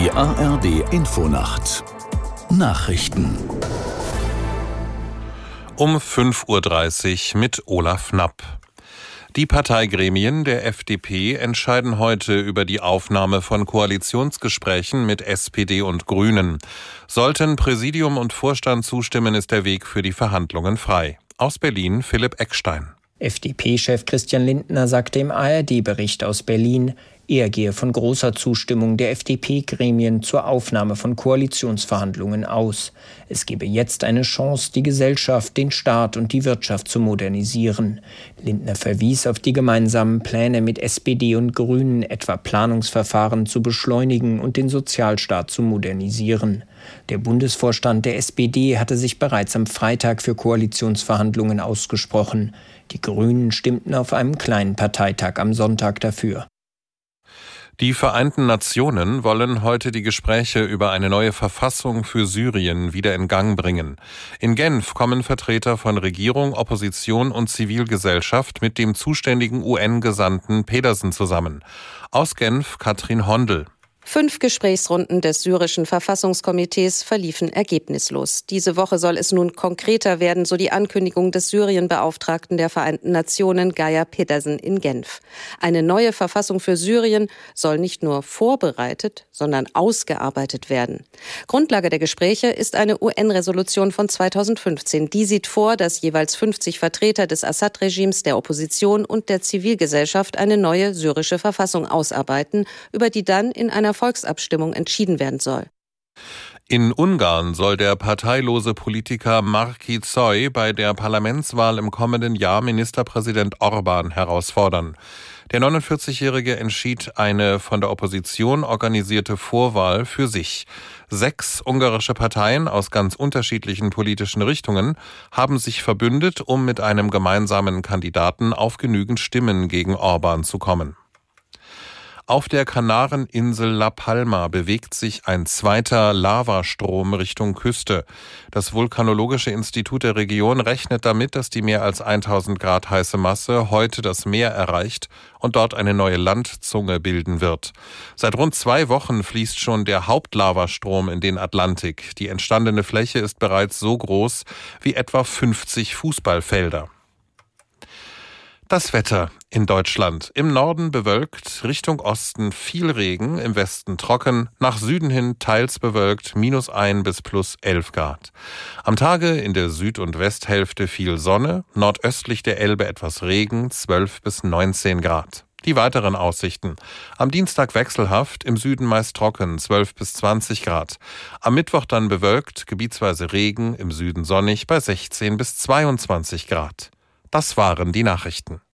Die ARD-Infonacht Nachrichten um 5:30 Uhr mit Olaf Knapp. Die Parteigremien der FDP entscheiden heute über die Aufnahme von Koalitionsgesprächen mit SPD und Grünen. Sollten Präsidium und Vorstand zustimmen, ist der Weg für die Verhandlungen frei. Aus Berlin Philipp Eckstein. FDP-Chef Christian Lindner sagte im ARD-Bericht aus Berlin, er gehe von großer Zustimmung der FDP-Gremien zur Aufnahme von Koalitionsverhandlungen aus. Es gebe jetzt eine Chance, die Gesellschaft, den Staat und die Wirtschaft zu modernisieren. Lindner verwies auf die gemeinsamen Pläne mit SPD und Grünen, etwa Planungsverfahren zu beschleunigen und den Sozialstaat zu modernisieren. Der Bundesvorstand der SPD hatte sich bereits am Freitag für Koalitionsverhandlungen ausgesprochen. Die Grünen stimmten auf einem kleinen Parteitag am Sonntag dafür. Die Vereinten Nationen wollen heute die Gespräche über eine neue Verfassung für Syrien wieder in Gang bringen. In Genf kommen Vertreter von Regierung, Opposition und Zivilgesellschaft mit dem zuständigen UN-Gesandten Pedersen zusammen. Aus Genf Katrin Hondel. 5 Gesprächsrunden des syrischen Verfassungskomitees verliefen ergebnislos. Diese Woche soll es nun konkreter werden, so die Ankündigung des Syrien-Beauftragten der Vereinten Nationen, Geir Pedersen, in Genf. Eine neue Verfassung für Syrien soll nicht nur vorbereitet, sondern ausgearbeitet werden. Grundlage der Gespräche ist eine UN-Resolution von 2015. Die sieht vor, dass jeweils 50 Vertreter des Assad-Regimes, der Opposition und der Zivilgesellschaft eine neue syrische Verfassung ausarbeiten, über die dann in einer Volksabstimmung entschieden werden soll. In Ungarn soll der parteilose Politiker Márki-Zay bei der Parlamentswahl im kommenden Jahr Ministerpräsident Orbán herausfordern. Der 49-Jährige entschied eine von der Opposition organisierte Vorwahl für sich. 6 ungarische Parteien aus ganz unterschiedlichen politischen Richtungen haben sich verbündet, um mit einem gemeinsamen Kandidaten auf genügend Stimmen gegen Orbán zu kommen. Auf der Kanareninsel La Palma bewegt sich ein zweiter Lavastrom Richtung Küste. Das Vulkanologische Institut der Region rechnet damit, dass die mehr als 1000 Grad heiße Masse heute das Meer erreicht und dort eine neue Landzunge bilden wird. Seit rund 2 Wochen fließt schon der Hauptlavastrom in den Atlantik. Die entstandene Fläche ist bereits so groß wie etwa 50 Fußballfelder. Das Wetter in Deutschland. Im Norden bewölkt, Richtung Osten viel Regen, im Westen trocken, nach Süden hin teils bewölkt, -1 bis +11 Grad. Am Tage in der Süd- und Westhälfte viel Sonne, nordöstlich der Elbe etwas Regen, 12 bis 19 Grad. Die weiteren Aussichten. Am Dienstag wechselhaft, im Süden meist trocken, 12 bis 20 Grad. Am Mittwoch dann bewölkt, gebietsweise Regen, im Süden sonnig bei 16 bis 22 Grad. Das waren die Nachrichten.